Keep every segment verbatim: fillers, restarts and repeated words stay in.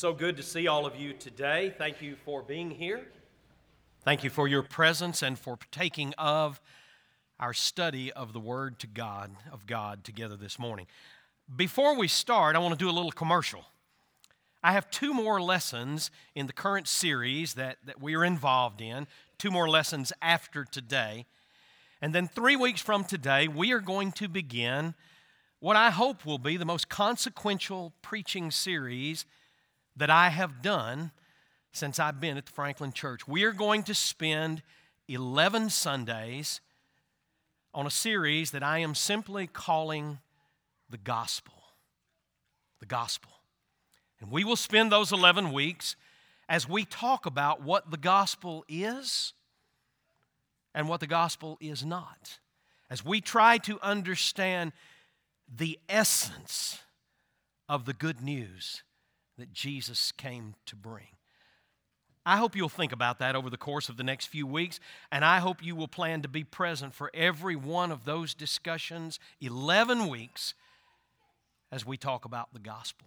So good to see all of you today. Thank you for being here. Thank you for your presence and for partaking of our study of the Word to God, of God together this morning. Before we start, I want to do a little commercial. I have two more lessons in the current series that, that we are involved in, two more lessons after today. And then three weeks from today, we are going to begin what I hope will be the most consequential preaching series that I have done since I've been at the Franklin Church. We are going to spend eleven Sundays on a series that I am simply calling the Gospel. The Gospel. And we will spend those eleven weeks as we talk about what the Gospel is and what the Gospel is not. As we try to understand the essence of the good news that Jesus came to bring. I hope you'll think about that over the course of the next few weeks, and I hope you will plan to be present for every one of those discussions, eleven weeks, as we talk about the gospel.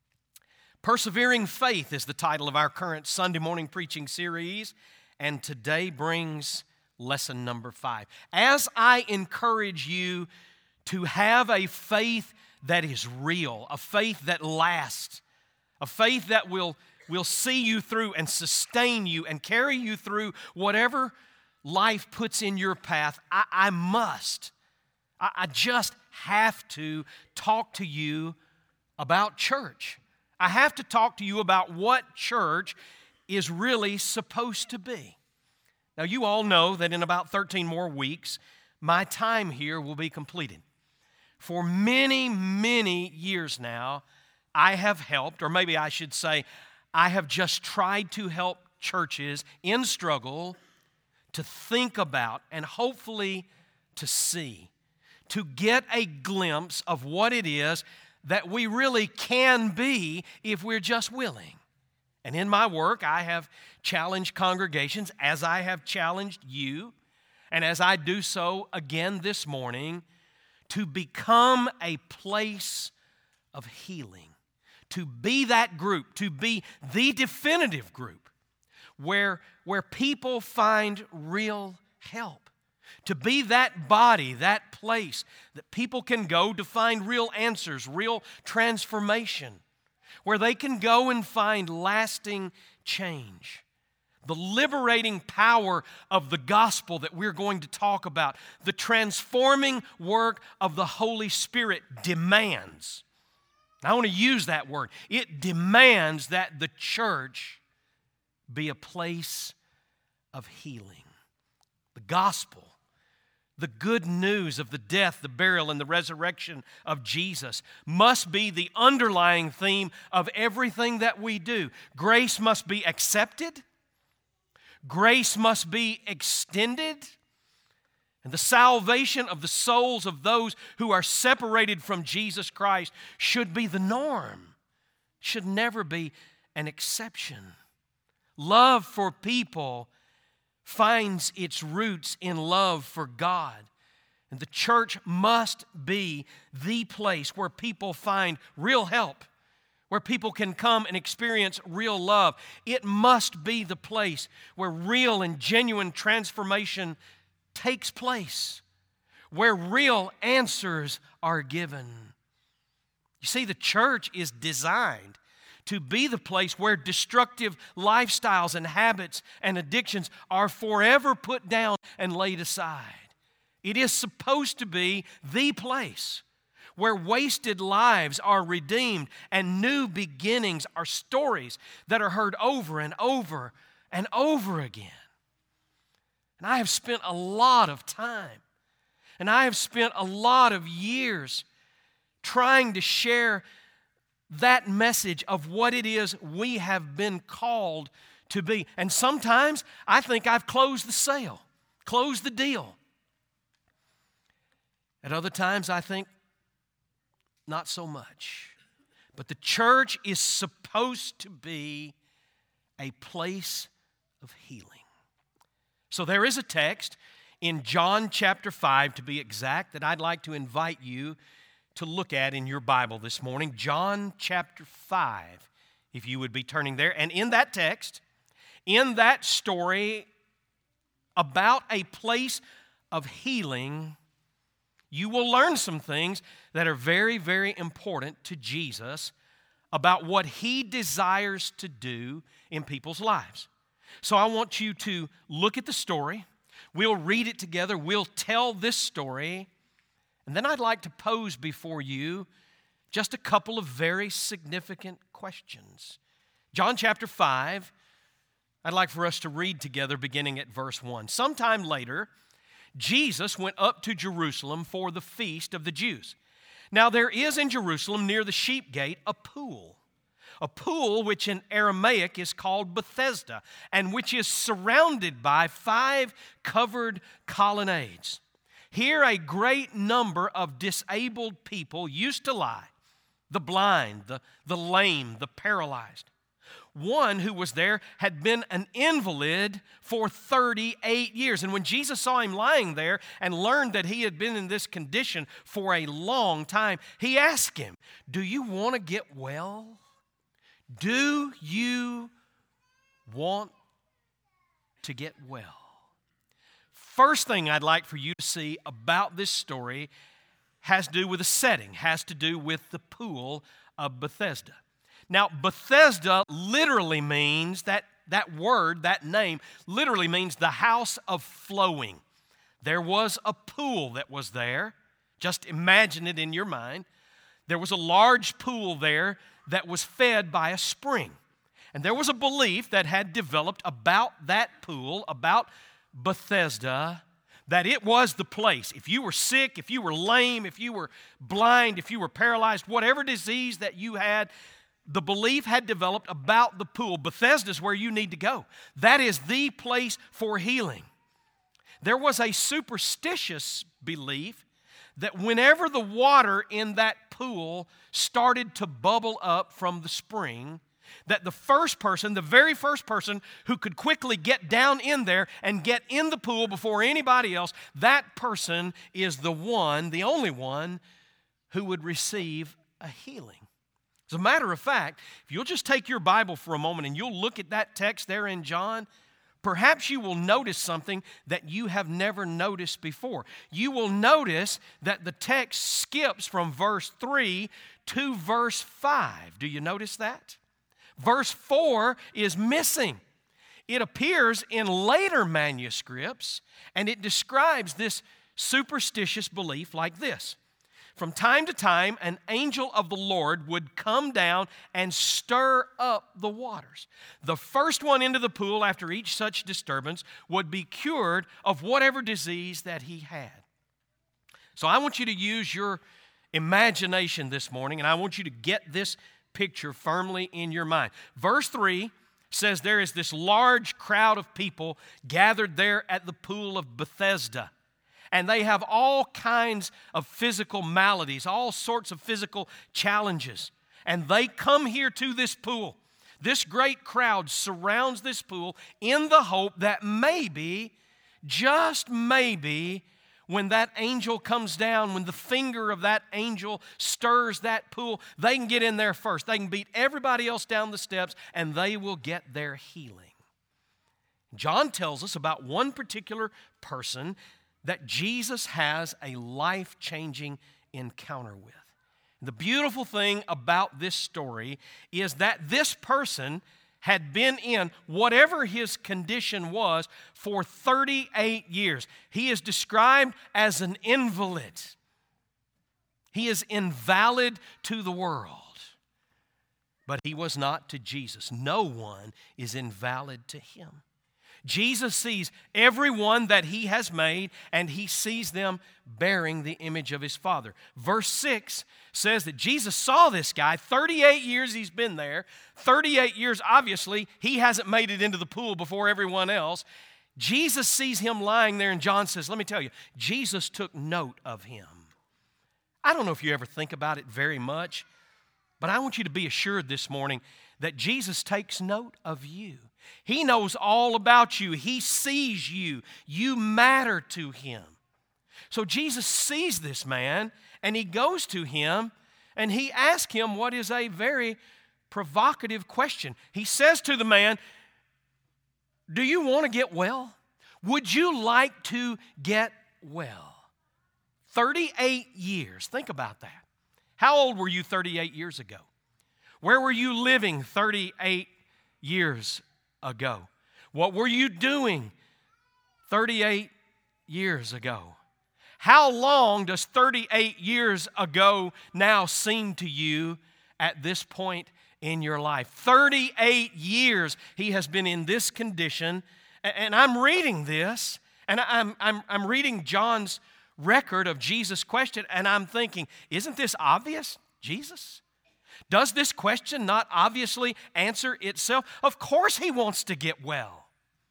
Persevering Faith is the title of our current Sunday morning preaching series, and today brings lesson number five. As I encourage you to have a faith that is real, a faith that lasts, a faith that will, will see you through and sustain you and carry you through whatever life puts in your path, I, I must, I, I just have to talk to you about church. I have to talk to you about what church is really supposed to be. Now, you all know that in about thirteen more weeks, my time here will be completed. For many, many years now, I have helped, or maybe I should say, I have just tried to help churches in struggle to think about and hopefully to see, to get a glimpse of what it is that we really can be if we're just willing. And in my work, I have challenged congregations as I have challenged you, and as I do so again this morning, to become a place of healing. To be that group, to be the definitive group where, where people find real help. To be that body, that place that people can go to find real answers, real transformation. Where they can go and find lasting change. The liberating power of the gospel that we're going to talk about, the transforming work of the Holy Spirit demands. I want to use that word. It demands that the church be a place of healing. The gospel, the good news of the death, the burial, and the resurrection of Jesus must be the underlying theme of everything that we do. Grace must be accepted. Grace must be extended. And the salvation of the souls of those who are separated from Jesus Christ should be the norm, should never be an exception. Love for people finds its roots in love for God. And the church must be the place where people find real help, where people can come and experience real love. It must be the place where real and genuine transformation takes place, where real answers are given. You see, the church is designed to be the place where destructive lifestyles and habits and addictions are forever put down and laid aside. It is supposed to be the place where wasted lives are redeemed and new beginnings are stories that are heard over and over and over again. And I have spent a lot of time, and I have spent a lot of years trying to share that message of what it is we have been called to be. And sometimes I think I've closed the sale, closed the deal. At other times I think not so much. But the church is supposed to be a place of healing. So there is a text in John chapter five, to be exact, that I'd like to invite you to look at in your Bible this morning. John chapter five. if you would be turning there. And in that text, in that story about a place of healing, you will learn some things that are very, very important to Jesus about what He desires to do in people's lives. So I want you to look at the story. We'll read it together. We'll tell this story. And then I'd like to pose before you just a couple of very significant questions. John chapter five, I'd like for us to read together beginning at verse one. Sometime later, Jesus went up to Jerusalem for the feast of the Jews. Now there is in Jerusalem near the sheep gate a pool, a pool which in Aramaic is called Bethesda, and which is surrounded by five covered colonnades. Here a great number of disabled people used to lie, the blind, the, the lame, the paralyzed. One who was there had been an invalid for thirty-eight years. And when Jesus saw him lying there and learned that he had been in this condition for a long time, he asked him, "Do you want to get well? Do you want to get well?" First thing I'd like for you to see about this story has to do with the setting, has to do with the pool of Bethesda. Now, Bethesda literally means, that, that word, that name, literally means the house of flowing. There was a pool that was there. Just imagine it in your mind. There was a large pool there that was fed by a spring. And there was a belief that had developed about that pool, about Bethesda, that it was the place. If you were sick, if you were lame, if you were blind, if you were paralyzed, whatever disease that you had, the belief had developed about the pool. Bethesda is where you need to go. That is the place for healing. There was a superstitious belief that whenever the water in that pool started to bubble up from the spring, that the first person, the very first person who could quickly get down in there and get in the pool before anybody else, that person is the one, the only one, who would receive a healing. As a matter of fact, if you'll just take your Bible for a moment and you'll look at that text there in John, perhaps you will notice something that you have never noticed before. You will notice that the text skips from verse three to verse five. Do you notice that? Verse four is missing. It appears in later manuscripts, and it describes this superstitious belief like this. From time to time, an angel of the Lord would come down and stir up the waters. The first one into the pool after each such disturbance would be cured of whatever disease that he had. So I want you to use your imagination this morning, and I want you to get this picture firmly in your mind. Verse three says there is this large crowd of people gathered there at the pool of Bethesda. And they have all kinds of physical maladies, all sorts of physical challenges. And they come here to this pool. This great crowd surrounds this pool in the hope that maybe, just maybe, when that angel comes down, when the finger of that angel stirs that pool, they can get in there first. They can beat everybody else down the steps, and they will get their healing. John tells us about one particular person that Jesus has a life-changing encounter with. The beautiful thing about this story is that this person had been in whatever his condition was for thirty-eight years. He is described as an invalid. He is invalid to the world. But he was not to Jesus. No one is invalid to him. Jesus sees everyone that he has made, and he sees them bearing the image of his Father. Verse six says that Jesus saw this guy. thirty-eight years he's been there. thirty-eight years, obviously, he hasn't made it into the pool before everyone else. Jesus sees him lying there, and John says, let me tell you, Jesus took note of him. I don't know if you ever think about it very much, but I want you to be assured this morning that Jesus takes note of you. He knows all about you. He sees you. You matter to him. So Jesus sees this man, and he goes to him, and he asks him what is a very provocative question. He says to the man, do you want to get well? Would you like to get well? thirty-eight years. Think about that. How old were you thirty-eight years ago? Where were you living thirty-eight years ago? What were you doing thirty-eight years ago? How long does thirty-eight years ago now seem to you at this point in your life? thirty-eight years he has been in this condition, and I'm reading this, and I'm, I'm, I'm reading John's record of Jesus' question, and I'm thinking, isn't this obvious, Jesus? Does this question not obviously answer itself? Of course he wants to get well.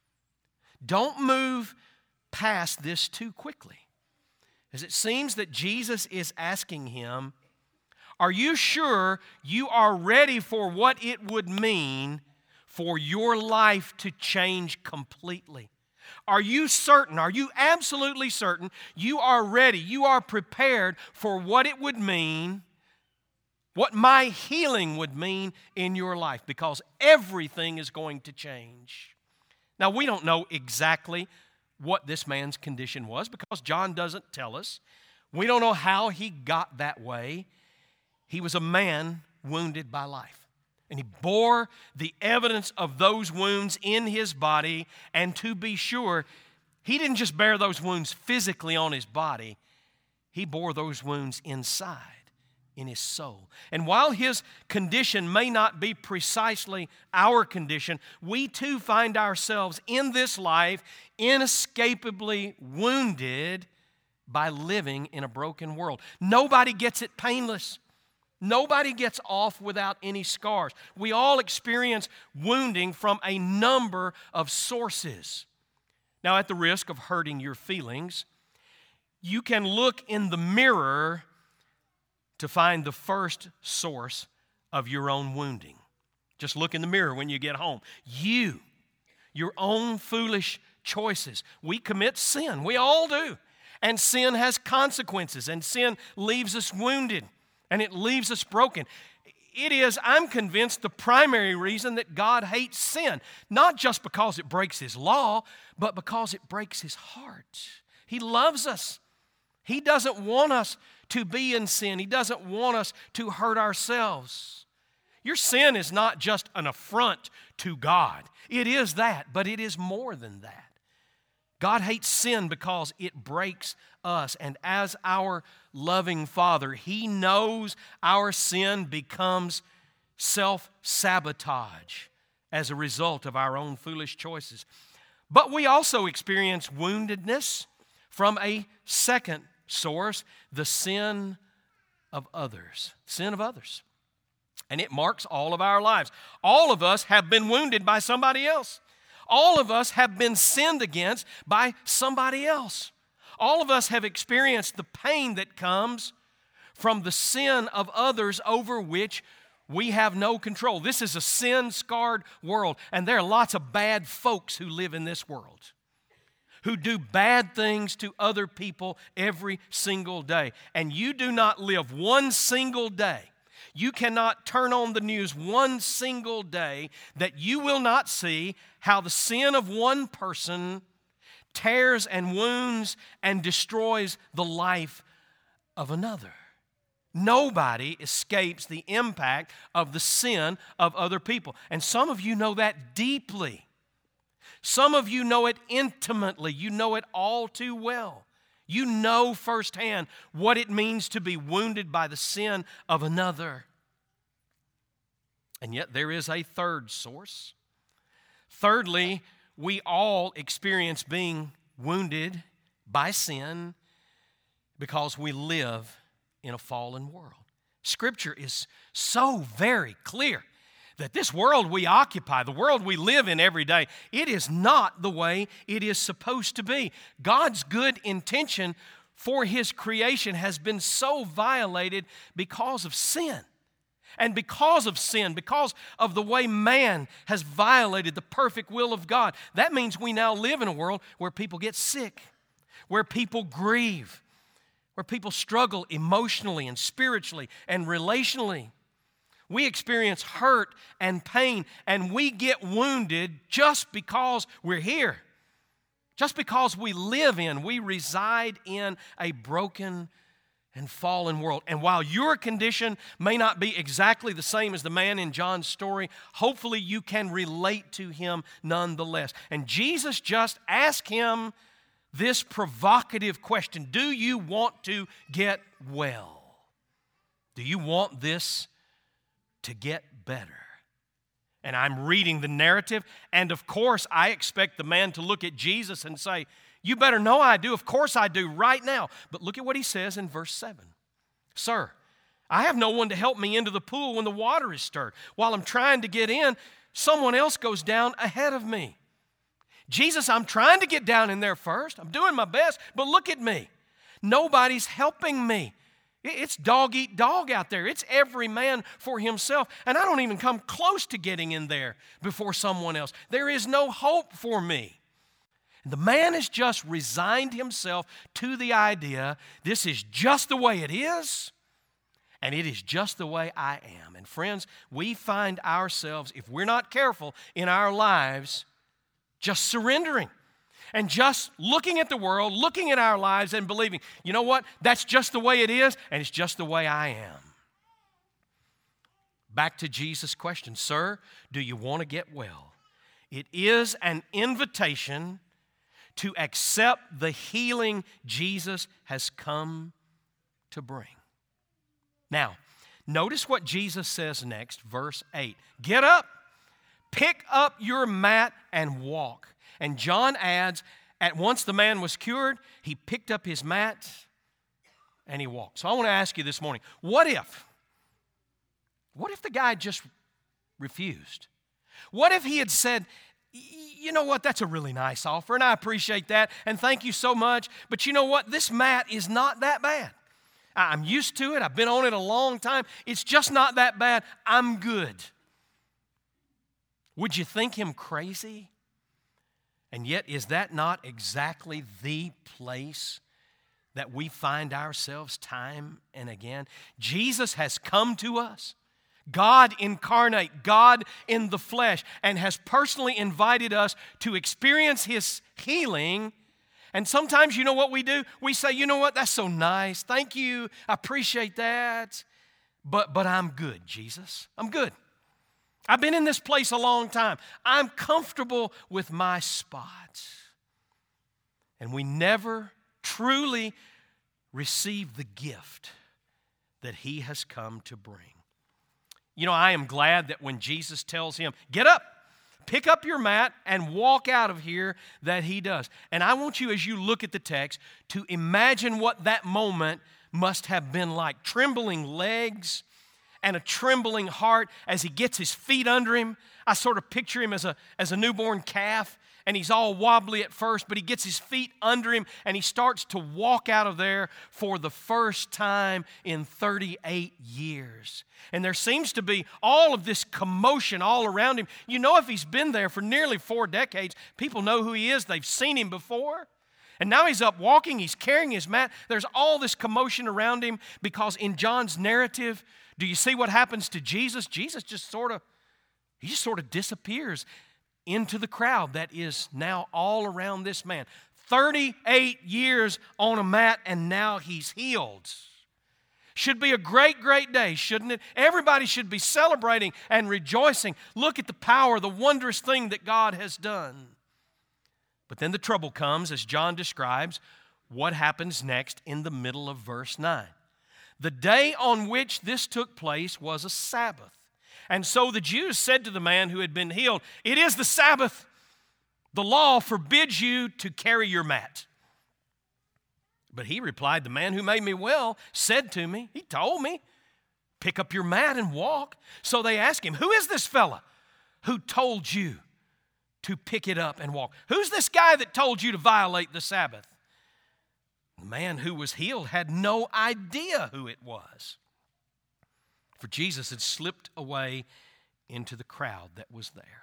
Don't move past this too quickly, as it seems that Jesus is asking him, are you sure you are ready for what it would mean for your life to change completely? Are you certain, are you absolutely certain you are ready, you are prepared for what it would mean, what my healing would mean in your life? Because everything is going to change. Now, we don't know exactly what this man's condition was because John doesn't tell us. We don't know how he got that way. He was a man wounded by life, and he bore the evidence of those wounds in his body, and to be sure, he didn't just bear those wounds physically on his body, he bore those wounds inside, in his soul. And while his condition may not be precisely our condition, we too find ourselves in this life inescapably wounded by living in a broken world. Nobody gets it painless. Nobody gets off without any scars. We all experience wounding from a number of sources. Now, at the risk of hurting your feelings, you can look in the mirror to find the first source of your own wounding. Just look in the mirror when you get home. You, your own foolish choices. We commit sin. We all do. And sin has consequences, and sin leaves us wounded, and it leaves us broken. It is, I'm convinced, the primary reason that God hates sin. Not just because it breaks His law, but because it breaks His heart. He loves us. He doesn't want us to be in sin. He doesn't want us to hurt ourselves. Your sin is not just an affront to God. It is that, but it is more than that. God hates sin because it breaks us. And as our loving Father, He knows our sin becomes self-sabotage as a result of our own foolish choices. But we also experience woundedness from a second source, the sin of others. Sin of others. And it marks all of our lives. All of us have been wounded by somebody else. All of us have been sinned against by somebody else. All of us have experienced the pain that comes from the sin of others over which we have no control. This is a sin-scarred world, and there are lots of bad folks who live in this world, who do bad things to other people every single day. And you do not live one single day, you cannot turn on the news one single day that you will not see how the sin of one person tears and wounds and destroys the life of another. Nobody escapes the impact of the sin of other people. And some of you know that deeply. Some of you know it intimately. You know it all too well. You know firsthand what it means to be wounded by the sin of another. And yet there is a third source. Thirdly, we all experience being wounded by sin because we live in a fallen world. Scripture is so very clear that this world we occupy, the world we live in every day, it is not the way it is supposed to be. God's good intention for His creation has been so violated because of sin. And because of sin, because of the way man has violated the perfect will of God, that means we now live in a world where people get sick, where people grieve, where people struggle emotionally and spiritually and relationally, We experience hurt and pain, and we get wounded just because we're here. Just because we live in, we reside in a broken and fallen world. And while your condition may not be exactly the same as the man in John's story, hopefully you can relate to him nonetheless. And Jesus just asked him this provocative question: do you want to get well? Do you want this to get better? And I'm reading the narrative, and of course I expect the man to look at Jesus and say, you better know I do. Of course I do right now. But look at what he says in verse seven. Sir, I have no one to help me into the pool when the water is stirred. While I'm trying to get in, someone else goes down ahead of me. Jesus, I'm trying to get down in there first. I'm doing my best, but look at me. Nobody's helping me. It's dog eat dog out there. It's every man for himself. And I don't even come close to getting in there before someone else. There is no hope for me. And the man has just resigned himself to the idea, this is just the way it is, and it is just the way I am. And friends, we find ourselves, if we're not careful in our lives, just surrendering. And just looking at the world, looking at our lives and believing, you know what? That's just the way it is, and it's just the way I am. Back to Jesus' question, sir, do you want to get well? It is an invitation to accept the healing Jesus has come to bring. Now, notice what Jesus says next, verse eight. Get up, pick up your mat, and walk. And John adds, at once the man was cured, he picked up his mat and he walked. So I want to ask you this morning, what if, what if the guy just refused? What if he had said, you know what, that's a really nice offer and I appreciate that and thank you so much, but you know what, this mat is not that bad. I'm used to it, I've been on it a long time, it's just not that bad, I'm good. Would you think him crazy? And yet, is that not exactly the place that we find ourselves time and again? Jesus has come to us, God incarnate, God in the flesh, and has personally invited us to experience His healing. And sometimes, you know what we do? We say, you know what, that's so nice. Thank you, I appreciate that. But, but I'm good, Jesus. I'm good. I've been in this place a long time. I'm comfortable with my spot. And we never truly receive the gift that He has come to bring. You know, I am glad that when Jesus tells him, get up, pick up your mat, and walk out of here, that he does. And I want you, as you look at the text, to imagine what that moment must have been like. Trembling legs, and a trembling heart as he gets his feet under him. I sort of picture him as a, as a newborn calf, and he's all wobbly at first, but he gets his feet under him, and he starts to walk out of there for the first time in thirty-eight years. And there seems to be all of this commotion all around him. You know, if he's been there for nearly four decades, people know who he is. They've seen him before. And now he's up walking, he's carrying his mat. There's all this commotion around him because in John's narrative, do you see what happens to Jesus? Jesus just sort of, he just sort of disappears into the crowd that is now all around this man. thirty-eight years on a mat, and now he's healed. Should be a great, great day, shouldn't it? Everybody should be celebrating and rejoicing. Look at the power, the wondrous thing that God has done. But then the trouble comes, as John describes, what happens next in the middle of verse nine. The day on which this took place was a Sabbath. And so the Jews said to the man who had been healed, it is the Sabbath. The law forbids you to carry your mat. But he replied, the man who made me well said to me, he told me, pick up your mat and walk. So they asked him, who is this fella who told you to pick it up and walk? Who's this guy that told you to violate the Sabbath? The man who was healed had no idea who it was, for Jesus had slipped away into the crowd that was there.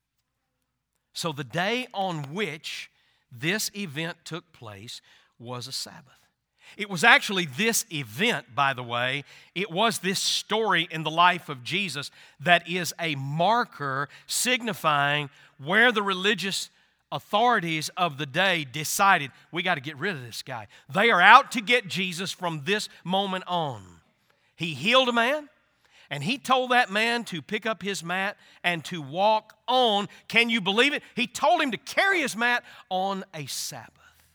So the day on which this event took place was a Sabbath. It was actually this event, by the way, it was this story in the life of Jesus that is a marker signifying where the religious authorities of the day decided, we got to get rid of this guy. They are out to get Jesus from this moment on. He healed a man, and he told that man to pick up his mat and to walk on. Can you believe it? He told him to carry his mat on a Sabbath.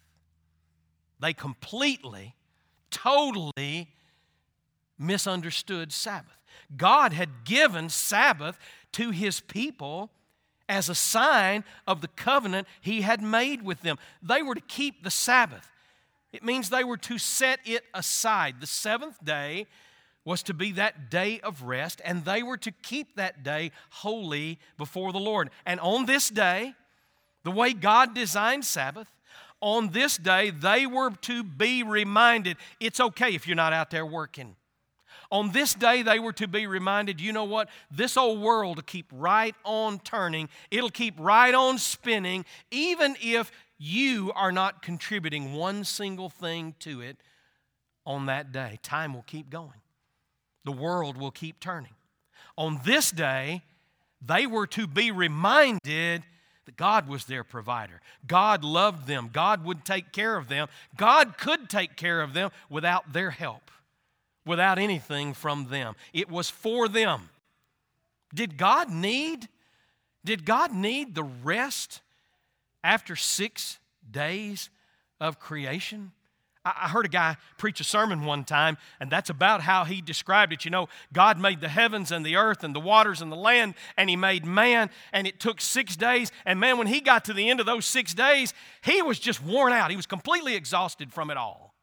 They completely, totally misunderstood Sabbath. God had given Sabbath to His people as a sign of the covenant He had made with them. They were to keep the Sabbath. It means they were to set it aside. The seventh day was to be that day of rest, and they were to keep that day holy before the Lord. And on this day, the way God designed Sabbath, on this day, they were to be reminded, it's okay if you're not out there working. On this day, they were to be reminded, you know what? This old world will keep right on turning. It'll keep right on spinning, even if you are not contributing one single thing to it on that day. Time will keep going. The world will keep turning. On this day, they were to be reminded that God was their provider. God loved them. God would take care of them. God could take care of them without their help, without anything from them. It was for them. Did God need, did God need the rest after six days of creation? I heard a guy preach a sermon one time, and that's about how he described it. You know, God made the heavens and the earth and the waters and the land, and He made man, and it took six days. And man, when he got to the end of those six days, he was just worn out. He was completely exhausted from it all.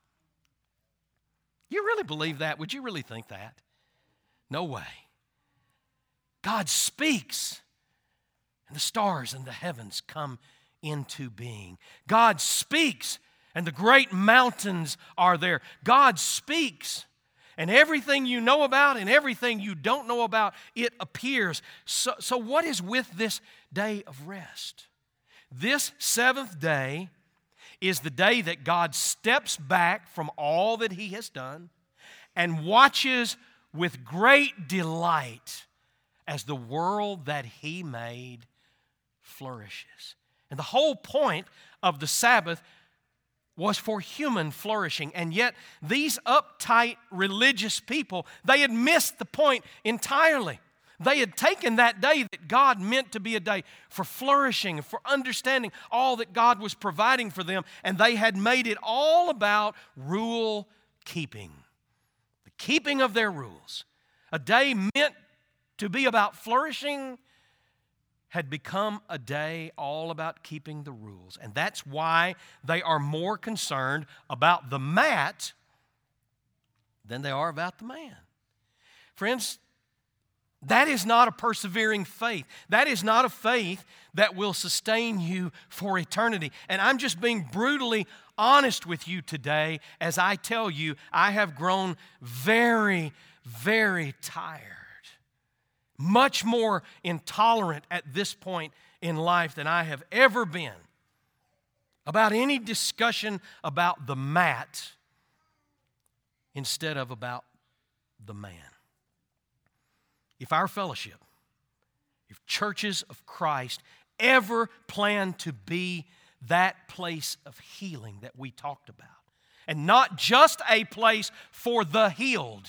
You really believe that? Would you really think that? No way. God speaks, and the stars and the heavens come into being. God speaks, and the great mountains are there. God speaks, and everything you know about and everything you don't know about, it appears. So, so what is with this day of rest? This seventh day is the day that God steps back from all that He has done and watches with great delight as the world that He made flourishes. And the whole point of the Sabbath was for human flourishing. And yet, these uptight religious people, they had missed the point entirely. They had taken that day that God meant to be a day for flourishing, for understanding all that God was providing for them, and they had made it all about rule keeping, the keeping of their rules. A day meant to be about flourishing had become a day all about keeping the rules. And that's why they are more concerned about the mat than they are about the man. Friends, that is not a persevering faith. That is not a faith that will sustain you for eternity. And I'm just being brutally honest with you today as I tell you I have grown very, very tired. Much more intolerant at this point in life than I have ever been about any discussion about the mat instead of about the man. If our fellowship, if churches of Christ ever plan to be that place of healing that we talked about, and not just a place for the healed,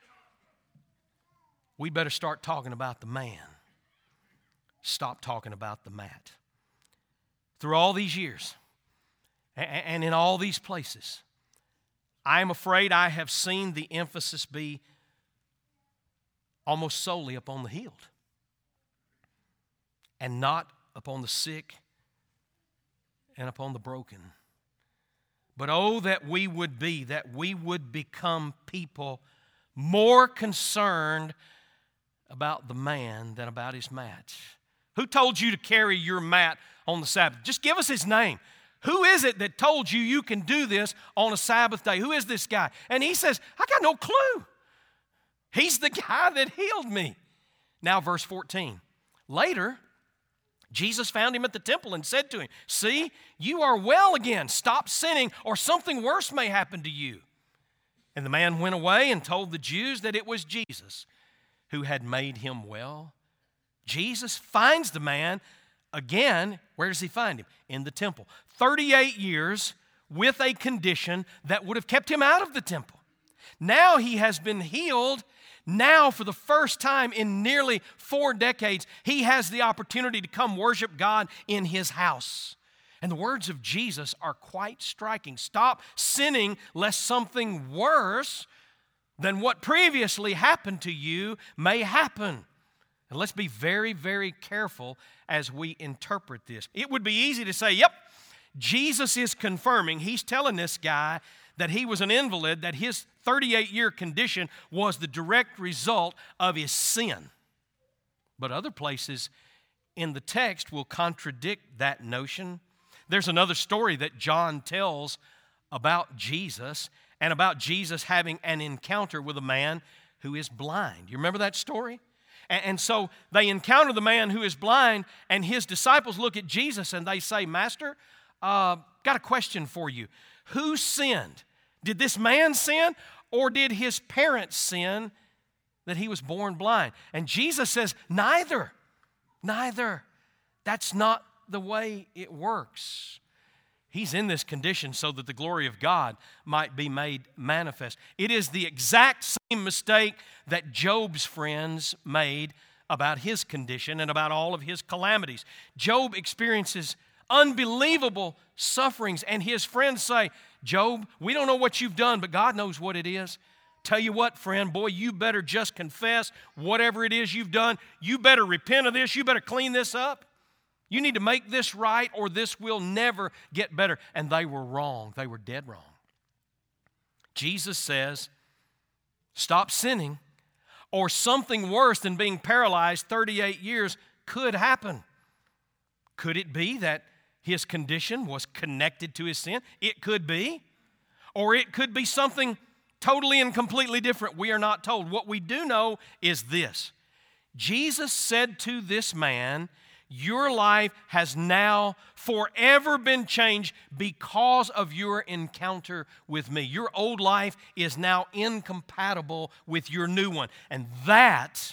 we better start talking about the man. Stop talking about the mat. Through all these years and in all these places, I am afraid I have seen the emphasis be almost solely upon the healed and not upon the sick and upon the broken. But oh, that we would be, that we would become people more concerned about the man than about his mat. Who told you to carry your mat on the Sabbath? Just give us his name. Who is it that told you you can do this on a Sabbath day? Who is this guy? And he says, I got no clue. He's the guy that healed me. Now, verse fourteen. Later, Jesus found him at the temple and said to him, see, you are well again. Stop sinning or something worse may happen to you. And the man went away and told the Jews that it was Jesus who had made him well. Jesus finds the man again. Where does he find him? In the temple. thirty-eight years with a condition that would have kept him out of the temple. Now he has been healed. Now, for the first time in nearly four decades, he has the opportunity to come worship God in his house. And the words of Jesus are quite striking. Stop sinning lest something worse than what previously happened to you may happen. And let's be very, very careful as we interpret this. It would be easy to say, yep, Jesus is confirming, he's telling this guy that he was an invalid, that his thirty-eight-year condition was the direct result of his sin. But other places in the text will contradict that notion. There's another story that John tells about Jesus and about Jesus having an encounter with a man who is blind. You remember that story? And, and so they encounter the man who is blind, and his disciples look at Jesus and they say, Master, uh, got a question for you. Who sinned? Did this man sin, or did his parents sin that he was born blind? And Jesus says, neither. Neither. That's not the way it works. He's in this condition so that the glory of God might be made manifest. It is the exact same mistake that Job's friends made about his condition and about all of his calamities. Job experiences unbelievable sufferings, and his friends say, Job, we don't know what you've done, but God knows what it is. Tell you what, friend, boy, you better just confess whatever it is you've done. You better repent of this. You better clean this up. You need to make this right, or this will never get better. And they were wrong. They were dead wrong. Jesus says, stop sinning, or something worse than being paralyzed thirty-eight years could happen. Could it be that his condition was connected to his sin? It could be. Or it could be something totally and completely different. We are not told. What we do know is this. Jesus said to this man, your life has now forever been changed because of your encounter with me. Your old life is now incompatible with your new one. And that,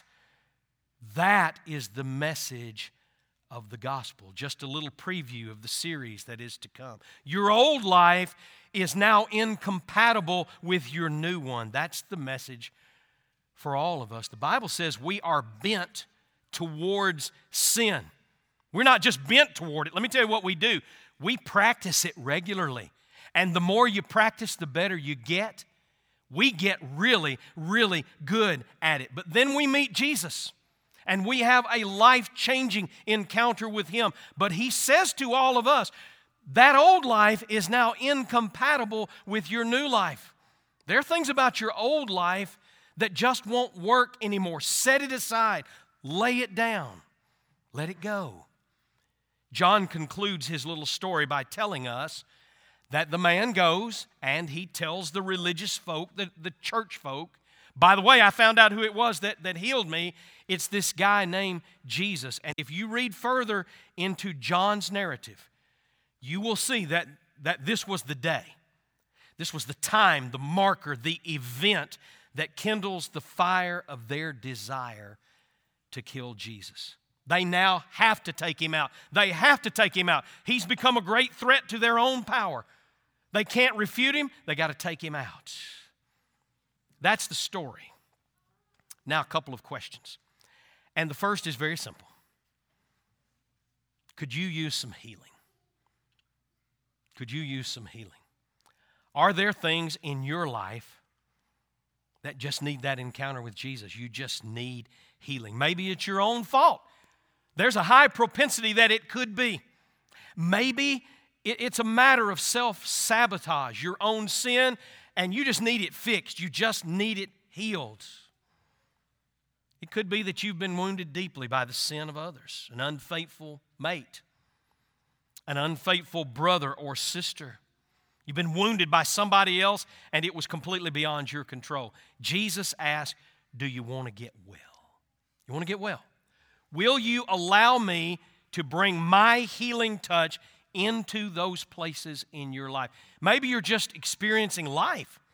that is the message of the gospel. Just a little preview of the series that is to come. Your old life is now incompatible with your new one. That's the message for all of us. The Bible says we are bent towards sin. We're not just bent toward it. Let me tell you what we do. We practice it regularly. And the more you practice, the better you get. We get really, really good at it. But then we meet Jesus, and we have a life-changing encounter with Him. But He says to all of us, that old life is now incompatible with your new life. There are things about your old life that just won't work anymore. Set it aside. Lay it down. Let it go. John concludes his little story by telling us that the man goes and he tells the religious folk, the, the church folk, by the way, I found out who it was that, that healed me. It's this guy named Jesus. And if you read further into John's narrative, you will see that, that this was the day. This was the time, the marker, the event that kindles the fire of their desire to kill Jesus. They now have to take him out. They have to take him out. He's become a great threat to their own power. They can't refute him. They got to take him out. That's the story. Now, a couple of questions. And the first is very simple. Could you use some healing? Could you use some healing? Are there things in your life that just need that encounter with Jesus? You just need healing. Maybe it's your own fault. There's a high propensity that it could be. Maybe it's a matter of self-sabotage, your own sin, and you just need it fixed. You just need it healed. It could be that you've been wounded deeply by the sin of others, an unfaithful mate, an unfaithful brother or sister. You've been wounded by somebody else, and it was completely beyond your control. Jesus asked, do you want to get well? You want to get well? Will you allow me to bring my healing touch into those places in your life? Maybe you're just experiencing life.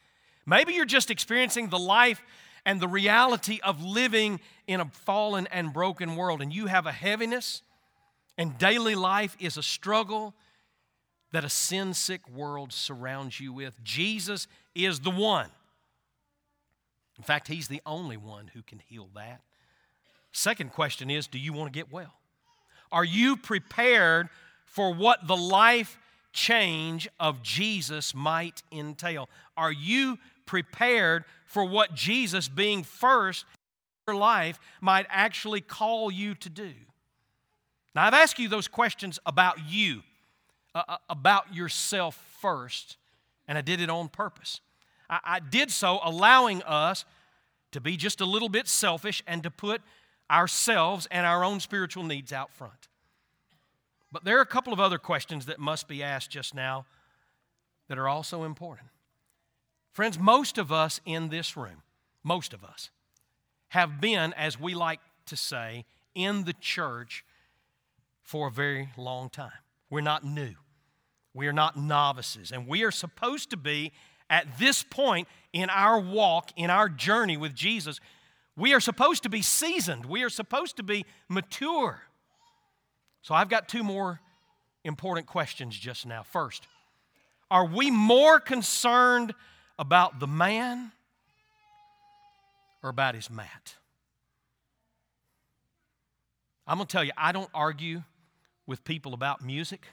Maybe you're just experiencing the life and the reality of living in a fallen and broken world, and you have a heaviness, and daily life is a struggle that a sin-sick world surrounds you with. Jesus is the one. In fact, He's the only one who can heal that. Second question is, do you want to get well? Are you prepared for what the life change of Jesus might entail? Are you prepared for what Jesus being first in your life might actually call you to do? Now, I've asked you those questions about you, uh, about yourself first, and I did it on purpose. I, I did so allowing us to be just a little bit selfish and to put ourselves and our own spiritual needs out front. But there are a couple of other questions that must be asked just now that are also important. Friends, most of us in this room, most of us, have been, as we like to say, in the church for a very long time. We're not new. We are not novices. And we are supposed to be, at this point in our walk, in our journey with Jesus, we are supposed to be seasoned. We are supposed to be mature. So I've got two more important questions just now. First, are we more concerned about the man or about his mat? I'm going to tell you, I don't argue with people about music.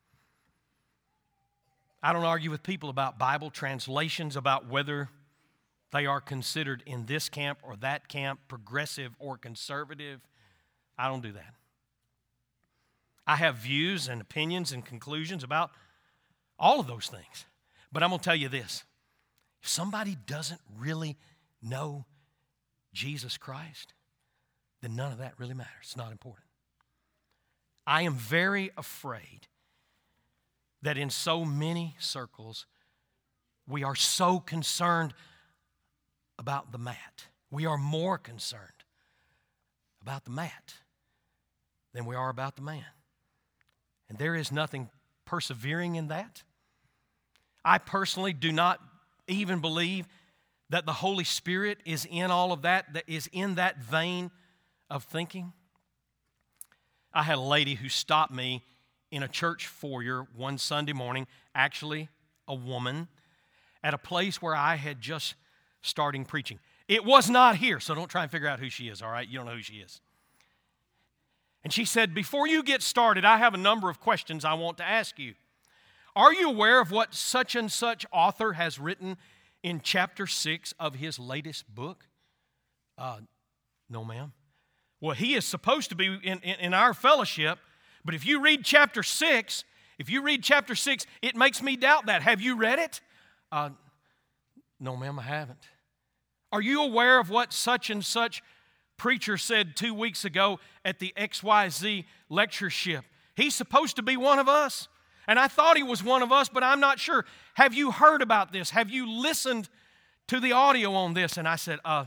I don't argue with people about Bible translations, about whether they are considered in this camp or that camp, progressive or conservative. I don't do that. I have views and opinions and conclusions about all of those things. But I'm going to tell you this. If somebody doesn't really know Jesus Christ, then none of that really matters. It's not important. I am very afraid that in so many circles, we are so concerned about the mat. We are more concerned about the mat than we are about the man. And there is nothing persevering in that. I personally do not even believe that the Holy Spirit is in all of that, that is in that vein of thinking. I had a lady who stopped me in a church foyer one Sunday morning, actually a woman, at a place where I had just starting preaching. It was not here, so don't try and figure out who she is, all right? You don't know who she is. And she said, before you get started, I have a number of questions I want to ask you. Are you aware of what such and such author has written in chapter six of his latest book? Uh, no, ma'am. Well, he is supposed to be in, in, in our fellowship, but if you read chapter six, if you read chapter six, it makes me doubt that. Have you read it? Uh, no, ma'am, I haven't. Are you aware of what such and such preacher said two weeks ago at the X Y Z lectureship? He's supposed to be one of us. And I thought he was one of us, but I'm not sure. Have you heard about this? Have you listened to the audio on this? And I said, uh,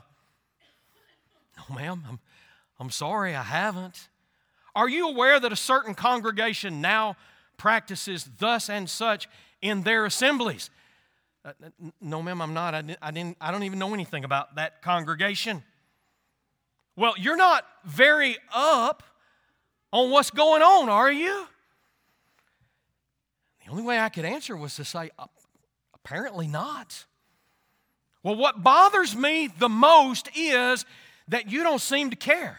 no, ma'am, I'm, I'm sorry, I haven't. Are you aware that a certain congregation now practices thus and such in their assemblies? Uh, no, ma'am, I'm not. I, didn't, I, didn't, I don't even know anything about that congregation. Well, you're not very up on what's going on, are you? The only way I could answer was to say, uh, apparently not. Well, what bothers me the most is that you don't seem to care.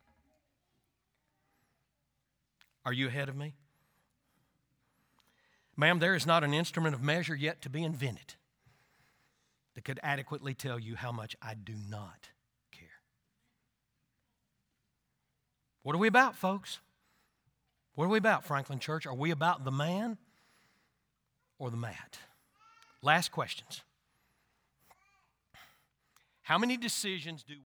Are you ahead of me? Ma'am, there is not an instrument of measure yet to be invented that could adequately tell you how much I do not care. What are we about, folks? What are we about, Franklin Church? Are we about the man or the mat? Last questions. How many decisions do